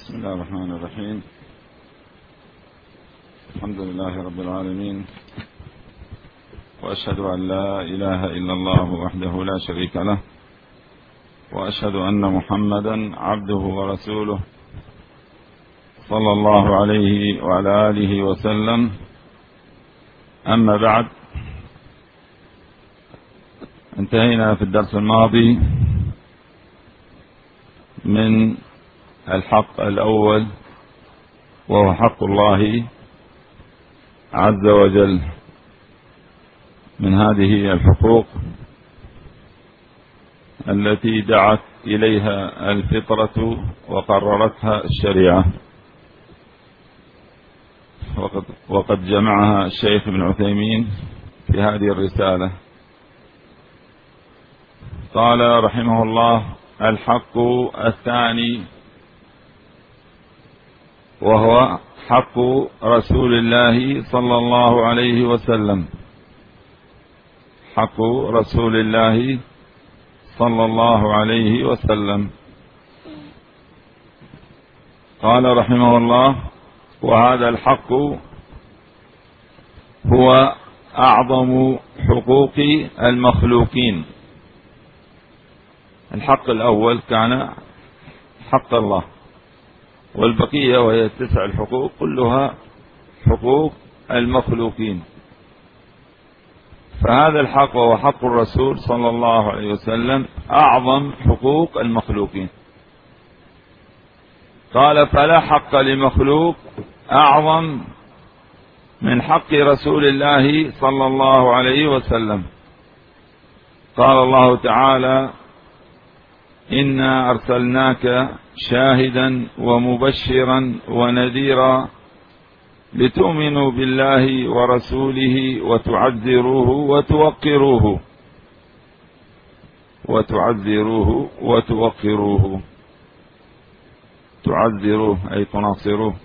بسم الله الرحمن الرحيم. الحمد لله رب العالمين، وأشهد أن لا إله إلا الله وحده لا شريك له، وأشهد أن محمدا عبده ورسوله صلى الله عليه وعلى آله وسلم. أما بعد، انتهينا في الدرس الماضي من الحق الأول، وهو حق الله عز وجل. من هذه الحقوق التي دعت إليها الفطرة وقررتها الشريعة، وقد جمعها الشيخ ابن عثيمين في هذه الرسالة. قال رحمه الله: الحق الثاني وهو حق رسول الله صلى الله عليه وسلم. حق رسول الله صلى الله عليه وسلم. قال رحمه الله: وهذا الحق هو أعظم حقوق المخلوقين. الحق الأول كان حق الله، والبقية وهي 9 الحقوق كلها حقوق المخلوقين. فهذا الحق وهو حق الرسول صلى الله عليه وسلم أعظم حقوق المخلوقين. قال: فلا حق لمخلوق أعظم من حق رسول الله صلى الله عليه وسلم. قال الله تعالى: إنا أرسلناك شاهدا ومبشرا ونذيرا لتؤمنوا بالله ورسوله وتعزروه وتوقروه. وتعزروه وتوقروه. تعزروه أي تناصروه،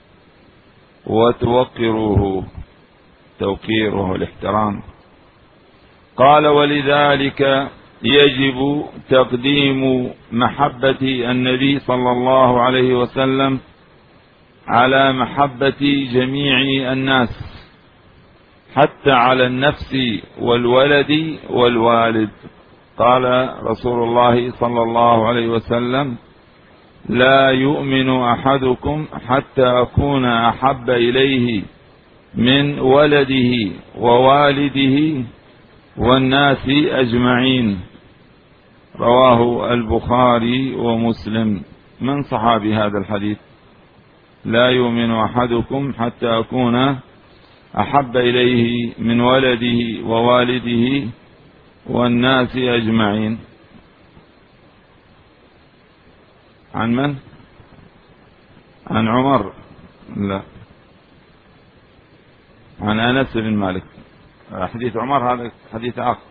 وتوقروه توقيره الاحترام. قال: ولذلك يجب تقديم محبة النبي صلى الله عليه وسلم على محبة جميع الناس، حتى على النفس والولد والوالد. قال رسول الله صلى الله عليه وسلم: لا يؤمن أحدكم حتى أكون أحب إليه من ولده ووالده والناس أجمعين. رواه البخاري ومسلم. من صحابي هذا الحديث؟ لا يؤمن أحدكم حتى أكون أحب إليه من ولده ووالده والناس أجمعين. عن من؟ عن عمر؟ لا، عن أنس بن مالك. حديث عمر هذا حديث آخر.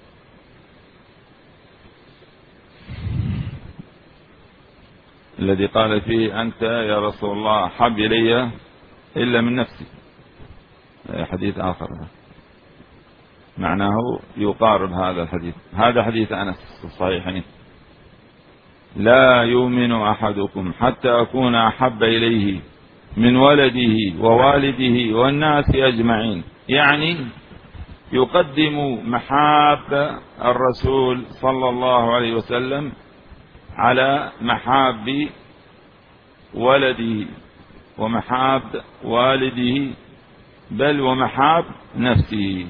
الذي قال فيه: أنت يا رسول الله أحب إلي إلا من نفسي. حديث آخر معناه يقارب هذا الحديث. هذا حديث أنس في الصحيحين: لا يؤمن أحدكم حتى أكون أحب إليه من ولده ووالده والناس أجمعين. يعني يقدم محاب الرسول صلى الله عليه وسلم على محاب ولده ومحاب والده، بل ومحاب نفسه.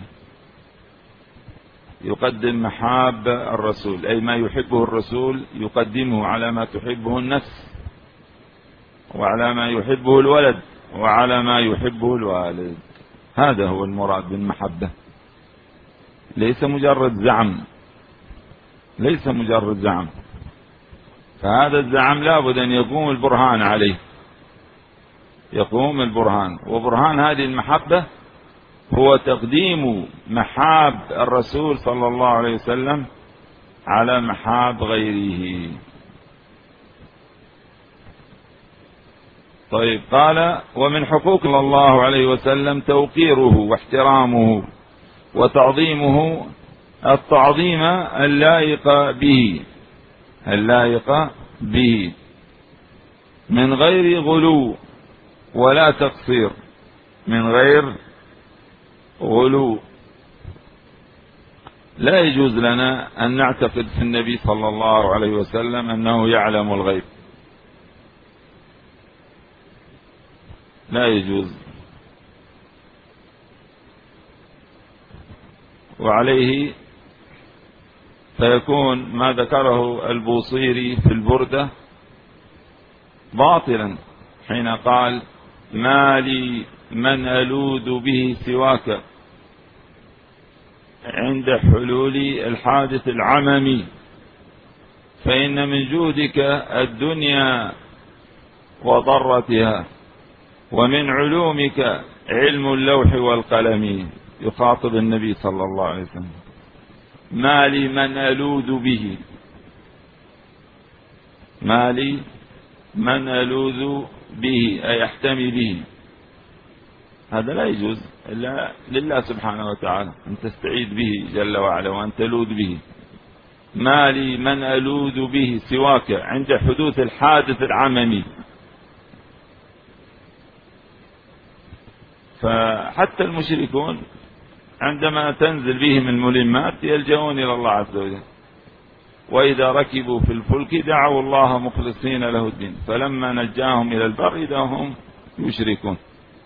يقدم محاب الرسول، أي ما يحبه الرسول يقدمه على ما تحبه النفس، وعلى ما يحبه الولد، وعلى ما يحبه الوالد. هذا هو المراد بالمحبة، ليس مجرد زعم، ليس مجرد زعم. فهذا الزعم لابد أن يقوم البرهان عليه، يقوم البرهان. وبرهان هذه المحبة هو تقديم محاب الرسول صلى الله عليه وسلم على محاب غيره. طيب، قال: ومن حقوق الله عليه وسلم توقيره واحترامه وتعظيمه التعظيم اللائق به، اللائق به، من غير غلو ولا تقصير، من غير غلو. لا يجوز لنا أن نعتقد في النبي صلى الله عليه وسلم أنه يعلم الغيب، لا يجوز. وعليه فيكون ما ذكره البوصيري في البردة باطلا حين قال: ما لي من ألوذ به سواك عند حلول الحادث العممي، فإن من جودك الدنيا وضرتها، ومن علومك علم اللوح والقلم. يخاطب النبي صلى الله عليه وسلم: ما لي من ألوذ به، ما لي من ألوذ به أي أحتمي به. هذا لا يجوز إلا لله سبحانه وتعالى، أن تستعيذ به جل وعلا وأن تلوذ به. ما لي من ألوذ به سواك عند حدوث الحادث العممي. فحتى المشركون عندما تنزل بهم الملمات يلجؤون إلى الله عز وجل، وإذا ركبوا في الفلك دعوا الله مخلصين له الدين، فلما نجاهم إلى البر إذا هم يشركون.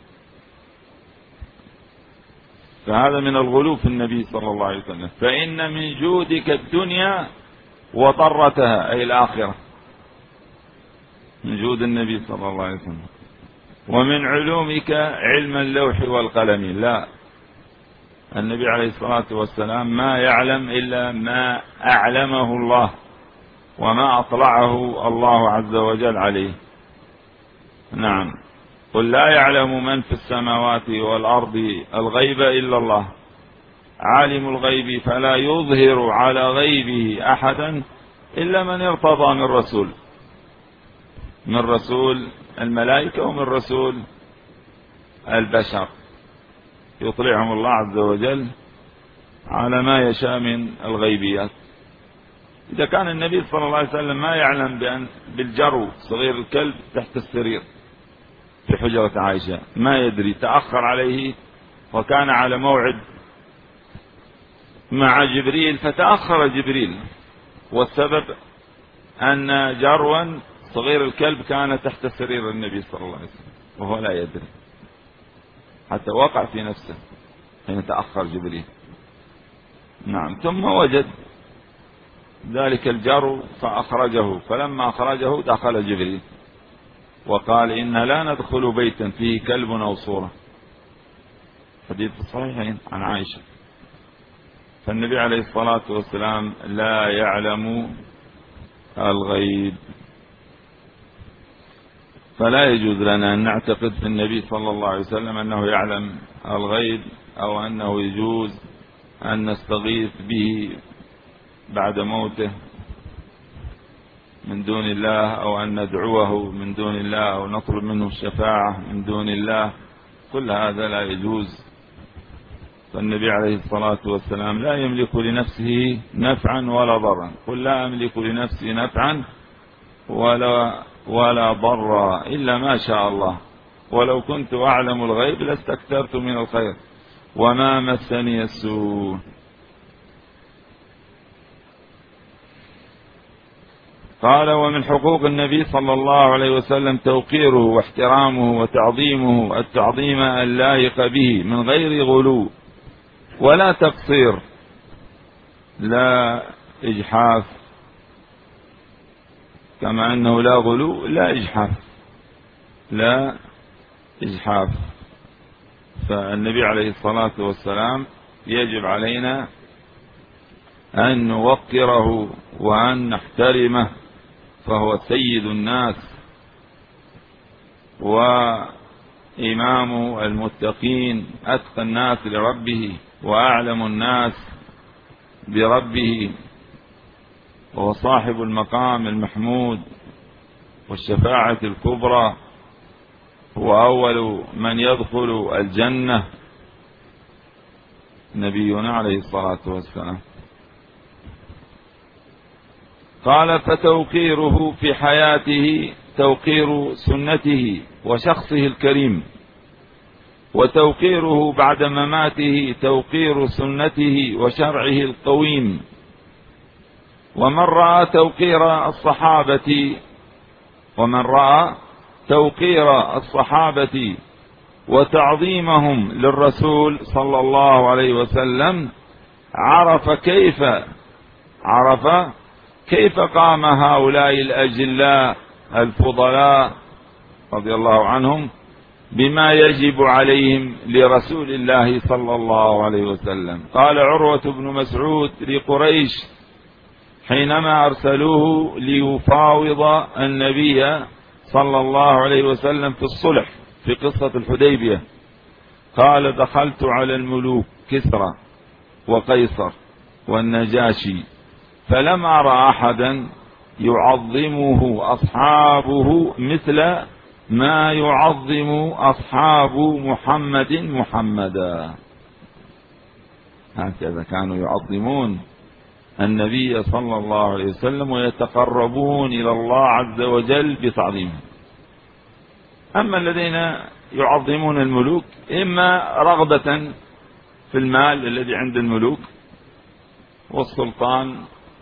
فهذا من الغلو في النبي صلى الله عليه وسلم. فإن من جودك الدنيا وضرتها أي الآخرة، من جود النبي صلى الله عليه وسلم. ومن علومك علم اللوح والقلم. لا، النبي عليه الصلاة والسلام ما يعلم إلا ما أعلمه الله وما أطلعه الله عز وجل عليه. نعم. قل لا يعلم من في السماوات والأرض الغيب إلا الله، عالم الغيب فلا يظهر على غيبه أحدا إلا من ارتضى من رسول، من رسول الملائكة ومن رسول البشر، يطلعهم الله عز وجل على ما يشاء من الغيبيات. إذا كان النبي صلى الله عليه وسلم ما يعلم بالجرو صغير الكلب تحت السرير في حجرة عائشة، ما يدري، تأخر عليه وكان على موعد مع جبريل فتأخر جبريل، والسبب أن جروا صغير الكلب كان تحت سرير النبي صلى الله عليه وسلم وهو لا يدري، حتى وقع في نفسه حين تأخر جبريل. نعم. ثم وجد ذلك الجرو فأخرجه، فلما أخرجه دخل جبريل وقال: إن لا ندخل بيتا فيه كلب أو صورة. حديث الصحيحين عن عائشة. فالنبي عليه الصلاة والسلام لا يعلم الغيب، فلا يجوز لنا أن نعتقد في النبي صلى الله عليه وسلم أنه يعلم الغيب، أو أنه يجوز أن نستغيث به بعد موته من دون الله، أو أن ندعوه من دون الله، أو نطلب منه الشفاعة من دون الله. كل هذا لا يجوز. فالنبي عليه الصلاة والسلام لا يملك لنفسه نفعا ولا ضرا. قل لا أملك لنفسي نفعا ولا ضرا إلا ما شاء الله، ولو كنت أعلم الغيب لاستكثرت من الخير وما مسني السوء. قال: ومن حقوق النبي صلى الله عليه وسلم توقيره واحترامه وتعظيمه التعظيم اللائق به من غير غلو ولا تقصير، لا إجحاف، كما أنه لا غلو لا إجحاف، لا إجحاف. فالنبي عليه الصلاة والسلام يجب علينا أن نوقره وأن نحترمه، فهو سيد الناس وإمام المتقين، أتقى الناس لربه وأعلم الناس بربه، وهو صاحب المقام المحمود والشفاعة الكبرى، هو أول من يدخل الجنة نبينا عليه الصلاة والسلام. قال: فتوقيره في حياته توقير سنته وشخصه الكريم، وتوقيره بعد مماته توقير سنته وشرعه القويم. ومن رأى توقير الصحابة وتعظيمهم للرسول صلى الله عليه وسلم عرف كيف قام هؤلاء الأجلاء الفضلاء رضي الله عنهم بما يجب عليهم لرسول الله صلى الله عليه وسلم. قال عروة بن مسعود لقريش حينما أرسلوه ليفاوض النبي صلى الله عليه وسلم في الصلح في قصة الحديبية، قال: دخلت على الملوك كسرى وقيصر والنجاشي فلم أرى أحدا يعظمه أصحابه مثل ما يعظم أصحاب محمدا. هكذا كانوا يعظمون النبي صلى الله عليه وسلم ويتقربون إلى الله عز وجل بتعظيمه. أما الذين يعظمون الملوك إما رغبة في المال الذي عند الملوك والسلطان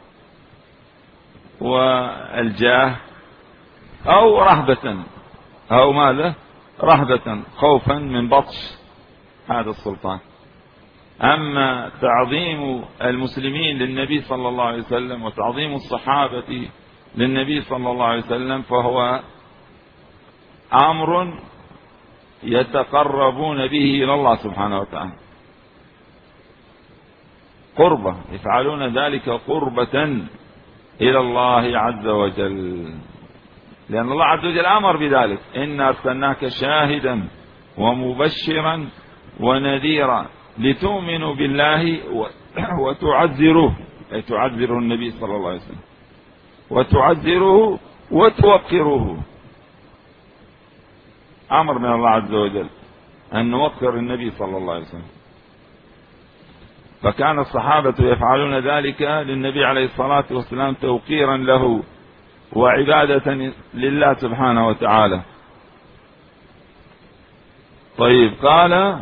والجاه، أو رهبة، أو ماذا؟ رهبة، خوفا من بطش هذا السلطان. أما تعظيم المسلمين للنبي صلى الله عليه وسلم وتعظيم الصحابة للنبي صلى الله عليه وسلم فهو أمر يتقربون به إلى الله سبحانه وتعالى، قربة، يفعلون ذلك قربة إلى الله عز وجل، لأن الله عز وجل أمر بذلك: إنا أرسلناك شاهدا ومبشرا ونذيرا لتؤمنوا بالله وتعزروه، أي تعزروا النبي صلى الله عليه وسلم، وتعزروه وتوقروه. أمر من الله عز وجل أن نوقر النبي صلى الله عليه وسلم. فكان الصحابة يفعلون ذلك للنبي عليه الصلاة والسلام توقيرا له وعبادة لله سبحانه وتعالى. طيب، قال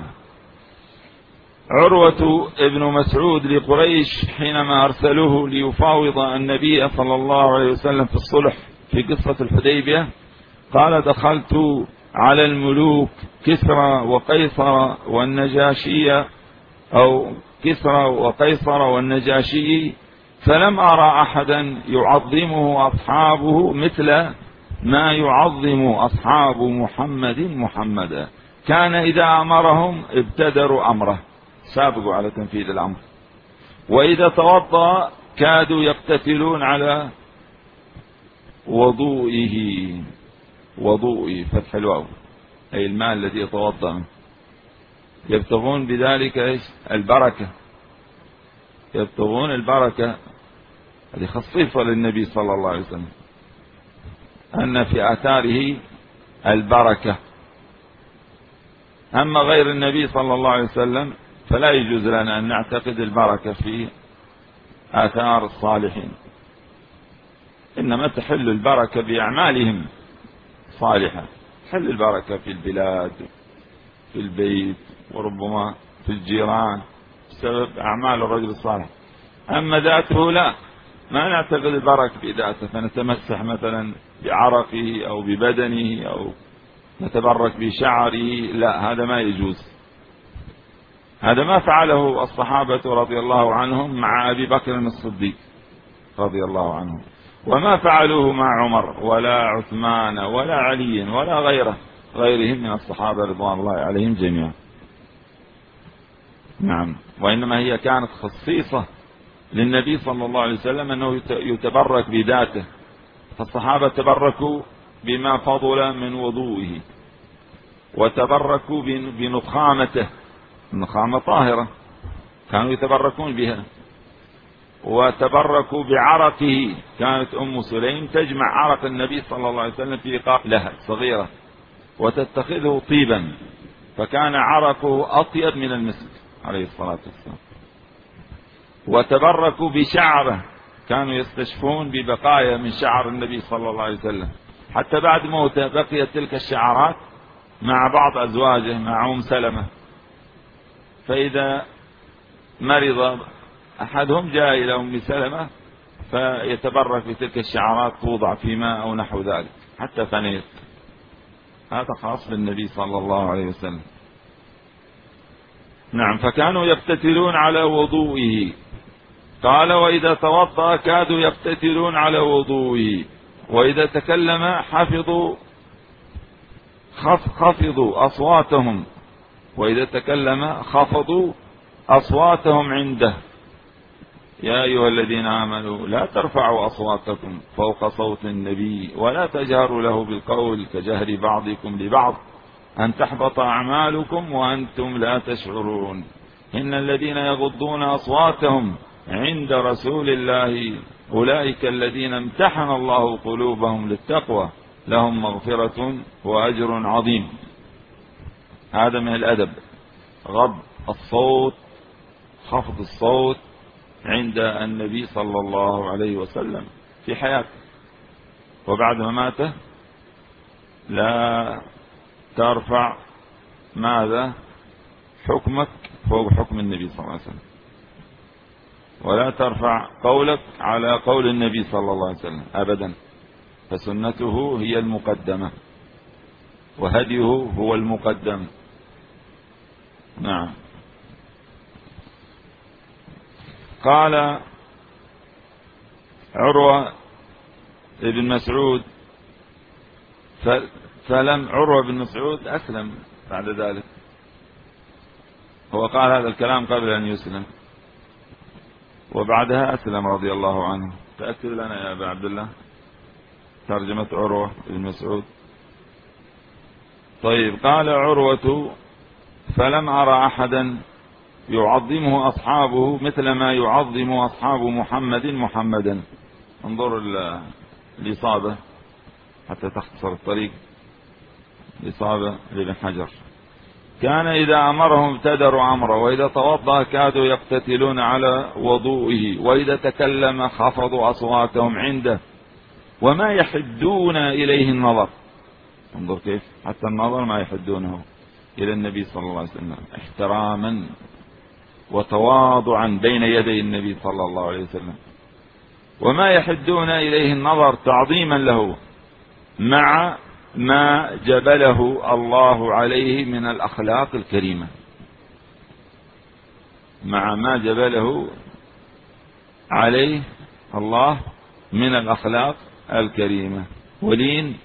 عروة ابن مسعود لقريش حينما أرسلوه ليفاوض النبي صلى الله عليه وسلم في الصلح في قصة الحديبية، قال: دخلت على الملوك كسرى وقيصر والنجاشي، أو كسرى وقيصر والنجاشي، فلم أرى أحدا يعظمه أصحابه مثل ما يعظم أصحاب محمدا. كان إذا أمرهم ابتدروا أمره، سابقوا على تنفيذ الأمر، وإذا توضأ كادوا يقتتلون على وضوئه فتح الواو، أي الماء الذي يتوضأ، يبتغون بذلك إيش؟ البركة، يبتغون البركة. هذه خصيصة للنبي صلى الله عليه وسلم أن في آثاره البركة. أما غير النبي صلى الله عليه وسلم فلا يجوز لنا أن نعتقد البركة في آثار الصالحين، إنما تحل البركة بأعمالهم صالحة، تحل البركة في البلاد، في البيت، وربما في الجيران بسبب أعمال الرجل الصالح. أما ذاته لا، ما نعتقد البركة في ذاته، فنتمسح مثلا بعرقه أو ببدنه أو نتبرك بشعره، لا، هذا ما يجوز. هذا ما فعله الصحابة رضي الله عنهم مع أبي بكر الصديق رضي الله عنه، وما فعلوه مع عمر ولا عثمان ولا علي ولا غيرهم من الصحابة رضوان الله عليهم جميعا. نعم، وإنما هي كانت خصيصة للنبي صلى الله عليه وسلم أنه يتبرك بذاته، فالصحابة تبركوا بما فضل من وضوئه، وتبركوا بنخامته، النخامة طاهرة كانوا يتبركون بها، وتبركوا بعرقه. كانت أم سليم تجمع عرق النبي صلى الله عليه وسلم في رقاق لها صغيرة وتتخذه طيبا، فكان عرقه أطيب من المسك عليه الصلاة والسلام. وتبركوا بشعره، كانوا يستشفون ببقايا من شعر النبي صلى الله عليه وسلم حتى بعد موته بقيت تلك الشعارات مع بعض أزواجه، مع سلمة. فإذا مرض أحدهم جاء إلى سلمة فيتبرك بتلك الشعارات، توضع في ماء أو نحو ذلك حتى فنيت. هذا خاص بالنبي صلى الله عليه وسلم. نعم. فكانوا يقتتلون على وضوئه. قال وإذا توضأ كادوا يقتتلون على وضوئه، وإذا تكلم خفضوا أصواتهم، وإذا تكلم خفضوا أصواتهم عنده. يا أيها الذين آمنوا لا ترفعوا أصواتكم فوق صوت النبي ولا تجهروا له بالقول كجهر بعضكم لبعض أن تحبط أعمالكم وأنتم لا تشعرون. إن الذين يغضون أصواتهم عند رسول الله أولئك الذين امتحن الله قلوبهم للتقوى لهم مغفرة وأجر عظيم. هذا من الأدب، غض الصوت، خفض الصوت عند النبي صلى الله عليه وسلم في حياته، وبعد مماته لا ترفع ماذا حكمك فوق حكم النبي صلى الله عليه وسلم، ولا ترفع قولك على قول النبي صلى الله عليه وسلم أبدا، فسنته هي المقدمة وهديه هو المقدم. نعم. قال عروة بن مسعود فلم عروة بن مسعود أسلم بعد ذلك، هو قال هذا الكلام قبل أن يسلم، وبعدها أسلم رضي الله عنه. تأكد لنا يا أبا عبد الله ترجمة عروة بن مسعود. طيب. قال عروة فلم أرى أحدا يعظمه أصحابه مثل ما يعظم أصحاب محمدا. انظر الإصابة حتى تختصر الطريق، الإصابة لابن حجر. كان إذا أمرهم ابتدروا أمره، وإذا توضأ كادوا يقتتلون على وضوئه، وإذا تكلم خفضوا أصواتهم عنده، وما يحدون إليه النظر. انظر كيف حتى النظر ما يحدونه إلى النبي صلى الله عليه وسلم، احتراما وتواضعا بين يدي النبي صلى الله عليه وسلم. وما يحدون إليه النظر تعظيما له، مع ما جبله الله عليه من الأخلاق الكريمة، مع ما جبله عليه الله من الأخلاق الكريمة. ولين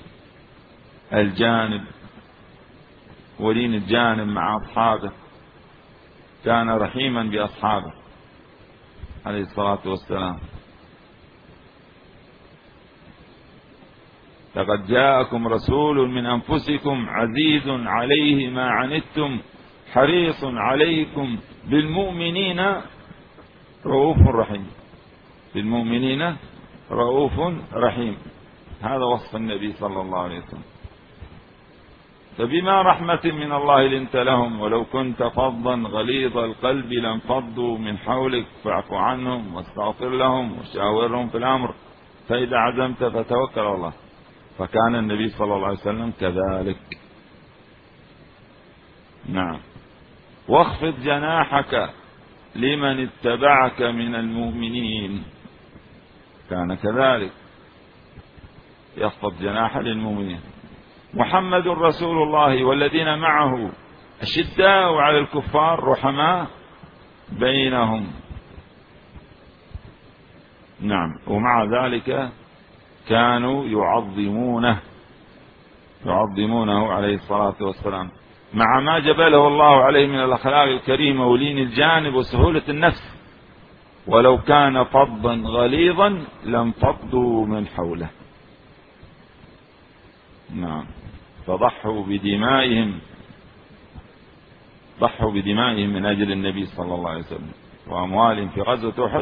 الجانب مع أصحابه، كان رحيما بأصحابه عليه الصلاة والسلام. لقد جاءكم رسول من أنفسكم عزيز عليه ما عنتم حريص عليكم بالمؤمنين رؤوف رحيم. بالمؤمنين رؤوف رحيم، هذا وصف النبي صلى الله عليه وسلم. فبما رحمة من الله لنت لهم، ولو كنت فظا غليظ القلب لانفضوا من حولك فاعف عنهم واستغفر لهم وشاورهم في الأمر فإذا عزمت فتوكل على الله. فكان النبي صلى الله عليه وسلم كذلك. نعم. واخفض جناحك لمن اتبعك من المؤمنين، كان كذلك يخفض جناحه للمؤمنين. محمد رسول الله والذين معه أشداء على الكفار رحماء بينهم. نعم. ومع ذلك كانوا يعظمونه عليه الصلاة والسلام، مع ما جبله الله عليه من الأخلاق الكريمة ولين الجانب وسهولة النفس. ولو كان فظا غليظا لانفضوا من حوله. نعم. فضحوا بدمائهم من أجل النبي صلى الله عليه وسلم، وأموالهم في غزوة أحد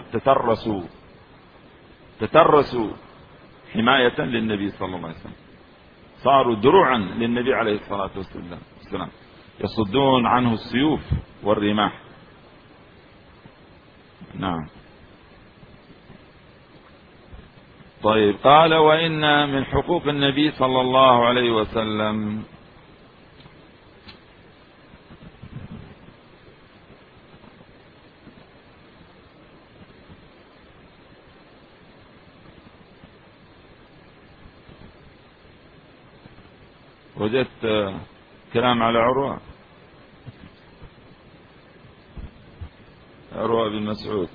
تترسوا حماية للنبي صلى الله عليه وسلم، صاروا دروعا للنبي عليه الصلاة والسلام، يصدون عنه السيوف والرماح. نعم. طيب، قال وإن من حقوق النبي صلى الله عليه وسلم وجدت كلام على عروة بن مسعود.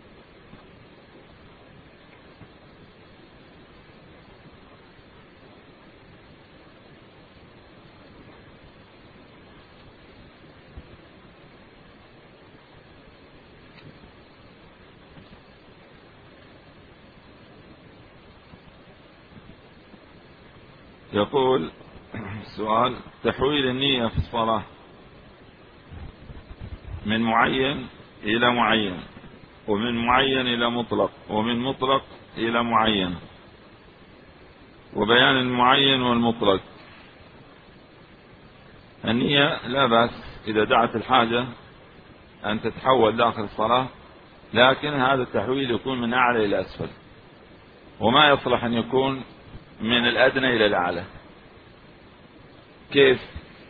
يقول السؤال: تحويل النية في الصلاة من معين إلى معين، ومن معين إلى مطلق، ومن مطلق إلى معين، وبيان المعين والمطلق. النية لا بأس إذا دعت الحاجة أن تتحول داخل الصلاة، لكن هذا التحويل يكون من أعلى إلى أسفل، وما يصلح أن يكون من الأدنى إلى الأعلى. كيف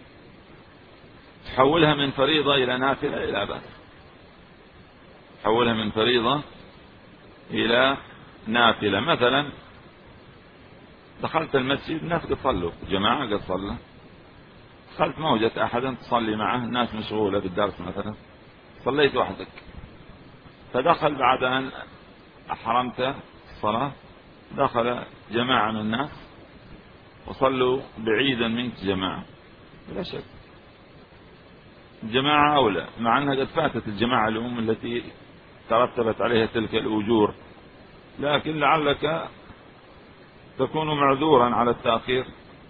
تحولها من فريضة إلى نافلة؟ لا بأس، تحولها من فريضة إلى نافلة. مثلا دخلت المسجد، الناس قد صلوا، جماعة قد صلوا، دخلت ما وجدت أحدا تصلي معه، الناس مشغولة بالدرس مثلا، صليت وحدك، فدخل بعد أن أحرمت الصلاة دخل جماعة من الناس وصلوا بعيدا منك جماعة، بلا شك الجماعة أولى، مع أنها قد فاتت الجماعة التي ترتبت عليها تلك الأجور، لكن لعلك تكون معذورا على التأخير.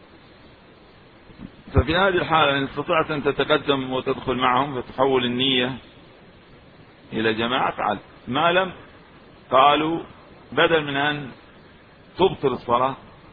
ففي هذه الحالة إن استطعت أن تتقدم وتدخل معهم فتحول النية إلى جماعة فعل. ما لم قالوا بدل من أن تبطل الصلاة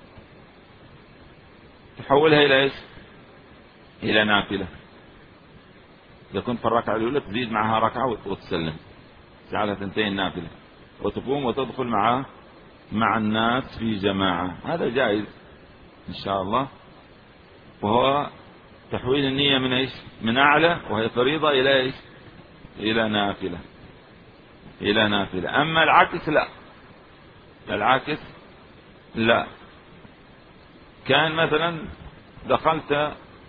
تحولها إلى إيش؟ إلى نافلة. إذا كنت في الركعة الأولى تزيد معها ركعة وتسلم، جعلها تنتهي نافلة، وتقوم وتدخل مع الناس في جماعة، هذا جائز إن شاء الله. وهو تحويل النية من إيش؟ من أعلى وهي فريضة إلى إيش؟ إلى نافلة، إلى نافلة. أما العكس لا، العكس لا. كان مثلا دخلت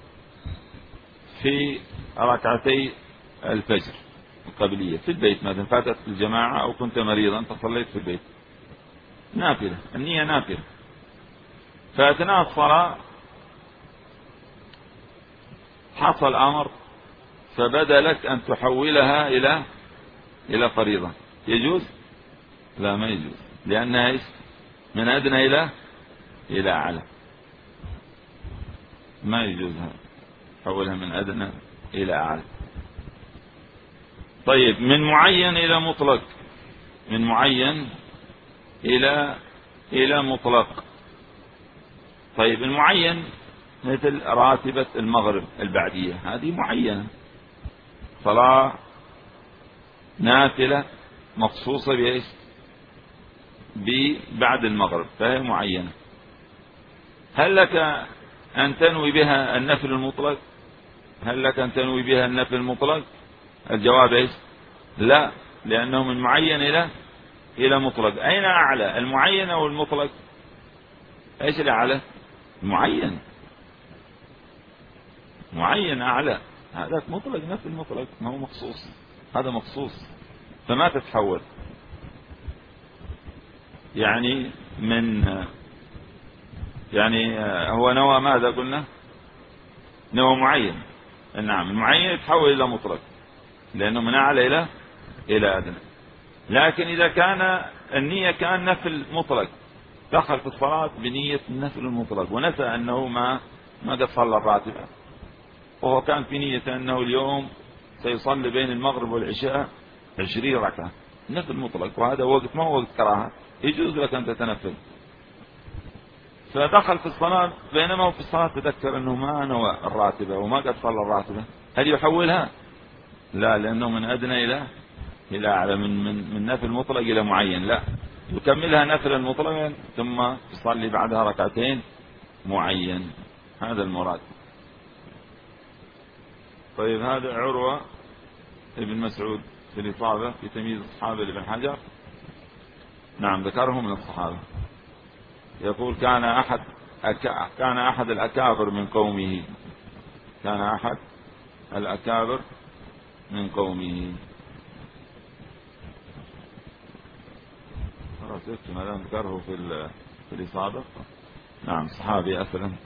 في ركعتي الفجر القبلية في البيت، مثلا فاتت الجماعة أو كنت مريضا فصليت في البيت، نافلة، النية نافلة. فأثناء الصلاة حصل أمر فبدا لك أن تحولها إلى فريضة، يجوز؟ لا، ما يجوز، لأنها إيش؟ من أدنى إلى أعلى، ما يجوز تحولها من أدنى إلى أعلى. طيب، من معين إلى مطلق، من معين إلى مطلق. طيب، المعين مثل راتبة المغرب البعدية، هذه معينة، صلاة نافلة مخصوصة بإيش؟ بعد المغرب، فهي معينة. هل لك أن تنوي بها النفل المطلق؟ هل لك أن تنوي بها النفل المطلق؟ الجواب إيش؟ لا، لأنه من معين إلى مطلق. أين أعلى، المعين أو المطلق؟ إيش الأعلى؟ المعين، معين أعلى، هذا مطلق، نفل مطلق، ما هو مخصوص، هذا مخصوص، فما تتحول. يعني هو نوى ماذا قلنا؟ نوى معين، نعم، المعين يتحول إلى مطلق لأنه من أعلى إلى أدنى. لكن إذا كان النية كان نفل مطلق، دخل في الصلاة بنية النفل المطلق ونسى أنه ما قد صلى الراتبة، وهو كان في نية أنه اليوم سيصلي بين المغرب والعشاء 20 ركعة نفل مطلق، وهذا وقت ما هو وقت كراهة، يجوز لك أن تتنفل. فدخل في الصلاة، بينما هو في الصلاة تذكر أنه ما نوى الراتبة وما قد صلى الراتبة، هل يحولها؟ لا، لأنه من أدنى إلى أعلى، من نفل مطلق إلى معين، لا، يكملها نفلا مطلقا ثم يصلي بعدها ركعتين معين. هذا المراد. طيب هذا عروة ابن مسعود في الإصابة في تمييز الصحابة لابن حجر، نعم ذكره من الصحابة، يقول كان أحد الأكابر من قومه، كان أحد الأكابر من قومه. ماذا ذكره في الإصابة؟ نعم صحابي أسلم.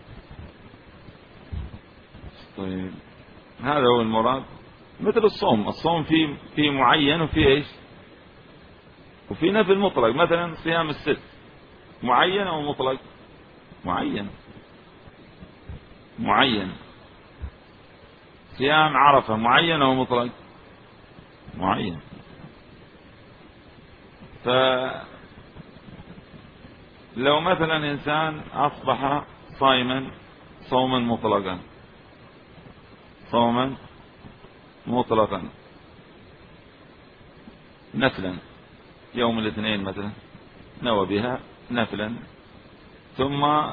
طيب هذا هو المراد. مثل الصوم في معين وفي ايش، وفي نفل مطلق. مثلا صيام الست معين او مطلق؟ معين. صيام عرفة معين او مطلق؟ معين. فلو مثلا انسان اصبح صائما صوما مطلقا نفلا يوم الاثنين مثلا، نوى بها نفلا، ثم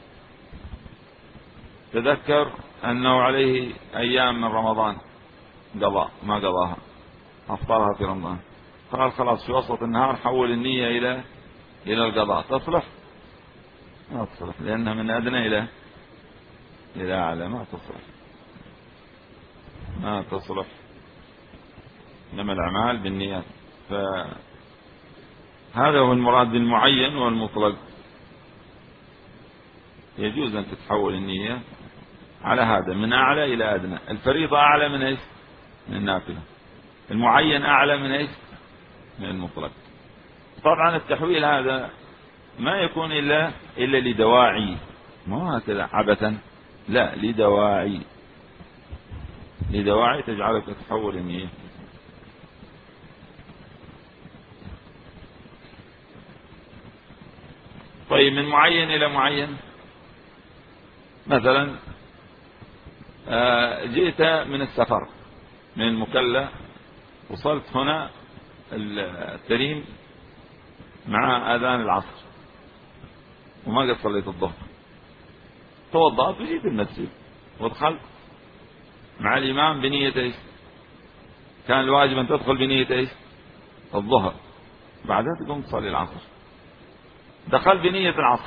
تذكر أنه عليه أيام من رمضان قضاء ما قضاها، أفطرها في رمضان، قال خلاص في وسط النهار حول النية إلى القضاء، تصلح؟ ما تصلح، لأنها من أدنى إلى أعلى، ما تصلح. إنما الأعمال بالنيات. فهذا هو المراد بالمعين والمطلق. يجوز أن تتحول النية على هذا من أعلى إلى أدنى. الفريضة أعلى من إيش؟ من النافلة. المعين أعلى من إيش؟ من المطلق. طبعا التحويل هذا ما يكون إلا لدواعي، ما هكذا عبثا، لا، لدواعي تجعلك تتحول النية. طيب من معين إلى معين، مثلا جئت من السفر من المكلا، وصلت هنا التريم مع أذان العصر وما قد صليت الظهر، توضأت وجيت المسجد ودخلت مع الإمام بنية إيش؟ كان الواجب أن تدخل بنية إيش؟ الظهر، بعدها تقوم تصلي العصر. دخل بنية العصر،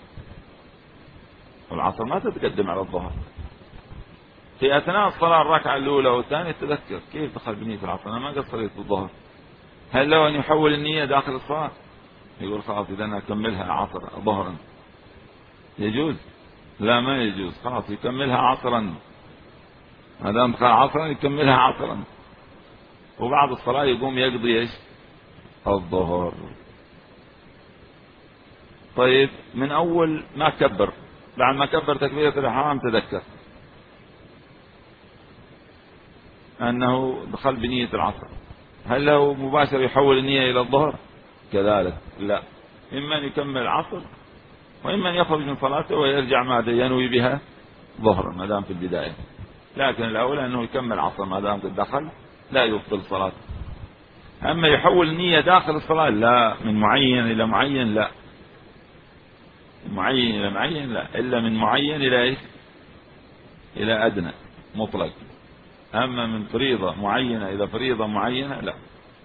والعصر ما تتقدم على الظهر. في أثناء الصلاة الركعة الأولى والثانية تذكر كيف دخل بنية العصر، أنا ما قد صليت الظهر، هل له أن يحول النية داخل الصلاة؟ يقول خلاص إذا أنا أكملها عصر ظهرا، يجوز؟ لا، ما يجوز. خلاص يكملها عصرا، ما دام دخل عصرا يكملها عصرا، وبعد الصلاة يقوم يقضي ايش؟ الظهر. طيب من أول ما كبر، بعد ما كبر تكبيرة الإحرام تذكر أنه دخل بنية العصر، هل له مباشر يحول النية إلى الظهر؟ كذلك لا، إما أن يكمل العصر وإما أن يخرج من صلاته ويرجع ماذا ينوي بها ظهرا ما دام في البداية، لكن الأولى أنه يكمل عصر ما دام دخل لا يبطل صلاته. أما يحول النية داخل الصلاة لا، من معين إلى معين لا، من معين إلى معين لا، إلا من معين إلى إيش؟ إلى أدنى مطلق. أما من فريضة معينة إلى فريضة معينة لا.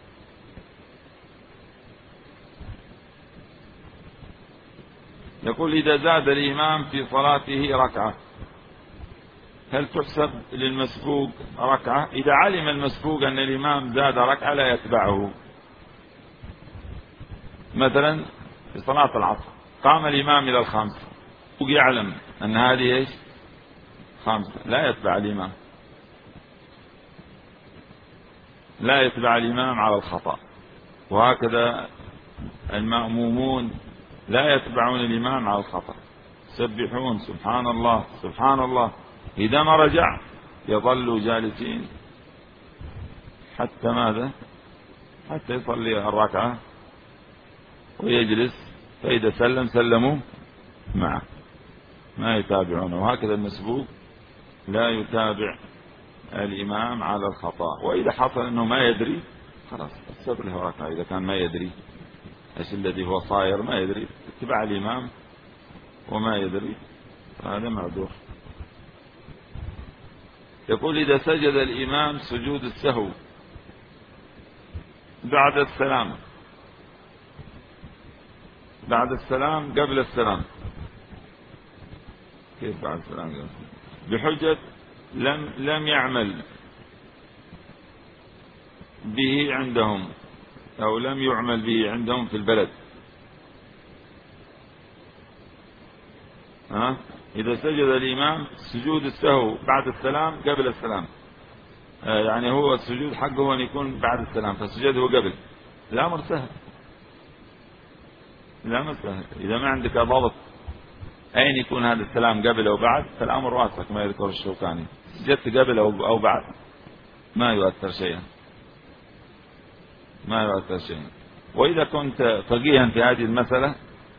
يقول إذا زاد الإمام في صلاته ركعة هل تحسب للمسبوق ركعة؟ إذا علم المسبوق أن الإمام زاد ركعة لا يتبعه. مثلا في صلاة العصر قام الإمام إلى الخامسة ويعلم أن هذه إيش؟ خامسة، لا يتبع الإمام، لا يتبع الإمام على الخطأ. وهكذا المأمومون لا يتبعون الإمام على الخطأ، يسبحون سبحان الله سبحان الله، إذا ما رجع يظلوا جالسين حتى ماذا؟ حتى يصلي الركعة ويجلس، فإذا سلم سلموا معه، ما يتابعونه. وهكذا المسبوق لا يتابع الإمام على الخطأ. وإذا حصل أنه ما يدري خلاص السبب له ركعة، إذا كان ما يدري ايش الذي هو صاير ما يدري، اتباع الإمام وما يدري، هذا معذور. يقول إذا سجد الإمام سجود السهو بعد السلام، بعد السلام قبل السلام، كيف بعد السلام قبل السلام؟ بحجة لم يعمل به عندهم أو لم يعمل به عندهم في البلد. إذا سجد الإمام سجود السهو بعد السلام قبل السلام، يعني هو السجود حقه أن يكون بعد السلام فسجده قبل، الأمر سهل، الأمر سهل. إذا ما عندك ضابط أين يكون هذا السلام قبل أو بعد فالأمر واسع كما يذكر الشوكاني، سجدت قبل أو بعد ما يؤثر شيئا، ما يؤثر شيئا. وإذا كنت فقيها في هذه المسألة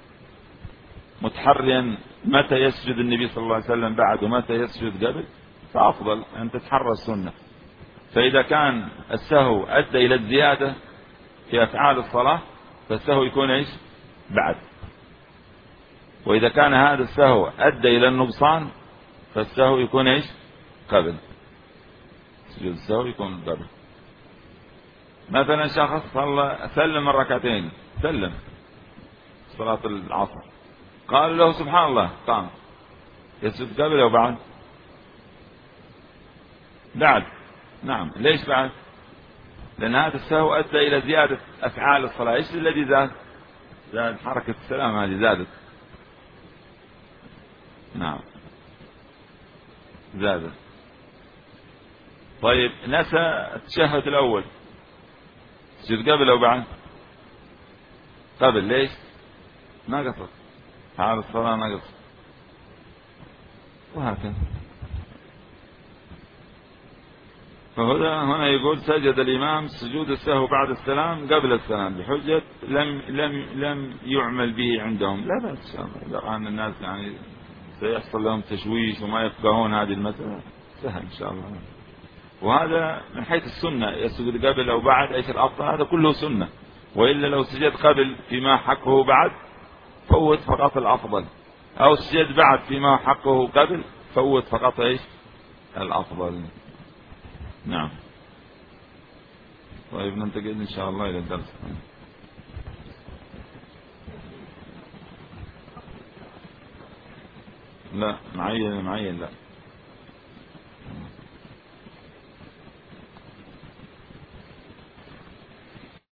متحريا متى يسجد النبي صلى الله عليه وسلم بعد ومتى يسجد قبل، فأفضل أن تتحرى السنة. فإذا كان السهو أدى إلى الزيادة في أفعال الصلاة فالسهو يكون إيش؟ بعد. وإذا كان هذا السهو أدى إلى النقصان فالسهو يكون إيش؟ قبل. سجود السهو يكون قبل. مثلا شخص صلى سلم الركعتين، سلم صلاة العصر، قال له سبحان الله، قام، يسجد قبل أو بعد؟ بعد. نعم. ليش بعد؟ لأن هذا السهو أدى إلى زيادة أفعال الصلاة. إيش الذي زاد؟ زاد حركة السلام، هذه زادت. نعم زادت. طيب نسى التشهد الأول، سجد قبل أو بعد؟ قبل. ليش؟ ما قصد حال الصلاة، ما قصد، وهكذا. فهنا يقول سجد الإمام سجود السهو بعد السلام قبل السلام بحجة لم يعمل به عندهم. لا بأس، إذا كان الناس يعني سيحصل لهم تشويش وما يفقهون هذه المسألة سهل إن شاء الله. وهذا من حيث السنة، يسجد قبل أو بعد أيش الأفضل، هذا كله سنة. وإلا لو سجد قبل فيما حقه بعد فوت فقط الأفضل، أو سجد بعد فيما حقه قبل فوت فقط إيش الأفضل. نعم. طيب ننتقل إن شاء الله إلى الدرس. لا معين لا.